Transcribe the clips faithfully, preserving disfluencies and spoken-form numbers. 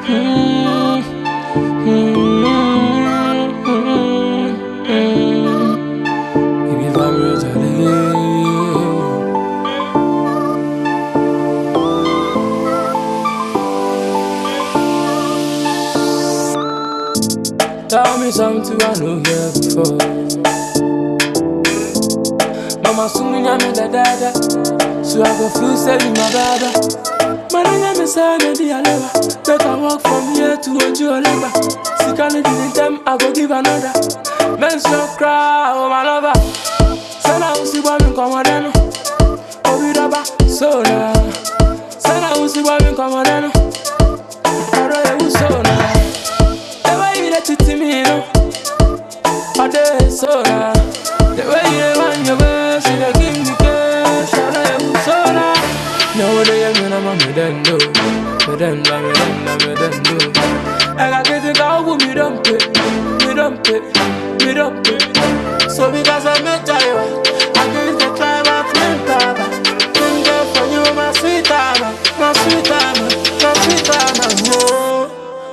Mm, mm, mm, mm. If you find me, tell me something I know here before. Mama soon me the dada, so I go feel say you my brother. Man, I am a son of the Aleva. Make I walk from here to Ojoleba. See, can you do them? I go give another. Men so cry, oh my lover. Send out see women come on then. Oh, we rubber, so now. Send out see women come on then. I don't know so now. The way you let it to me, you know. I did so now. The way you run your best, you give me cash. I don't know so now. No, they ain't gonna me then do, me then do, me then do, me then do. I got get it out with me don't pay, me don't pay, me don't pay. So because I met you, I get the time of flame papa. Flame girl for you, my sweet mama, my sweet mama, my sweet mama. No.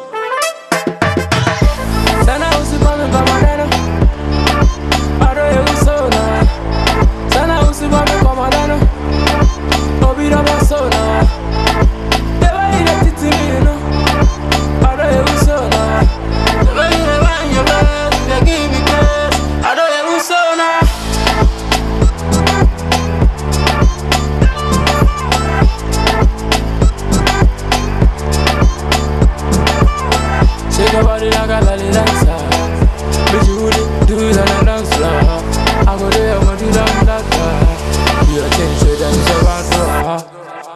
Sana usi bami kama neno, ado ye uso na. Sana usi bami kama neno. Obi raba so na, the way you let it to me, you know. I don't even so na, the way you run your best, they give me cash. I don't even so na. Shake your body like a lolly dancer, but you wouldn't do it on a dance floor. I go there, I go do that, that, that. You change your dance around for her.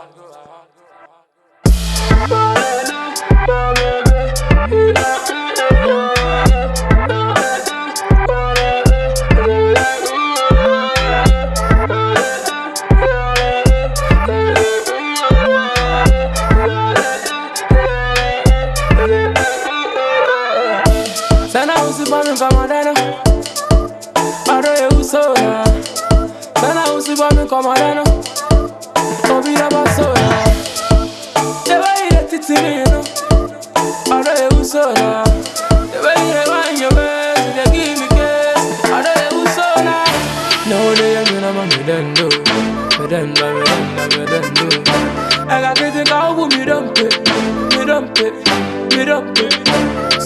Sana usi bami kama deno, ado ye uso na. Sana usi bami kama deno, obi raba so na. The way you let it to me, you know. Ado ye uso na. The way you run your best, they give me cash. Ado ye uso na. No, they ain't gonna me then do, me then do, me then do, me then do. I got get it out with me don't pay, me don't pay, me don't pay.